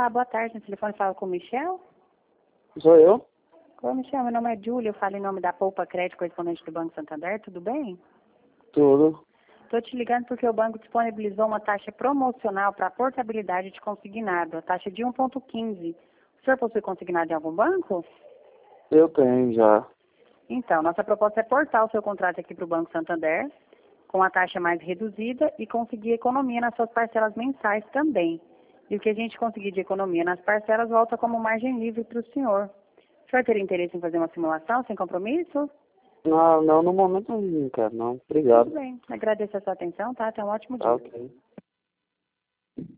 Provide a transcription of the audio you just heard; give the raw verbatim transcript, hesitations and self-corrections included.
Olá, boa tarde. No telefone fala com o Michel. Sou eu? Oi, Michel, meu nome é Júlia. Eu falo em nome da Poupa Crédito, correspondente do Banco Santander. Tudo bem? Tudo. Estou te ligando porque o banco disponibilizou uma taxa promocional para portabilidade de consignado, a taxa de um vírgula quinze. O senhor possui consignado em algum banco? Eu tenho já. Então, nossa proposta é portar o seu contrato aqui para o Banco Santander, com a taxa mais reduzida e conseguir economia nas suas parcelas mensais também. E o que a gente conseguir de economia nas parcelas volta como margem livre para o senhor. O senhor teria interesse em fazer uma simulação sem compromisso? Não, não, no momento não quero, não. Obrigado. Tudo bem. Agradeço a sua atenção, tá? Tenha um ótimo dia. Tá, ok.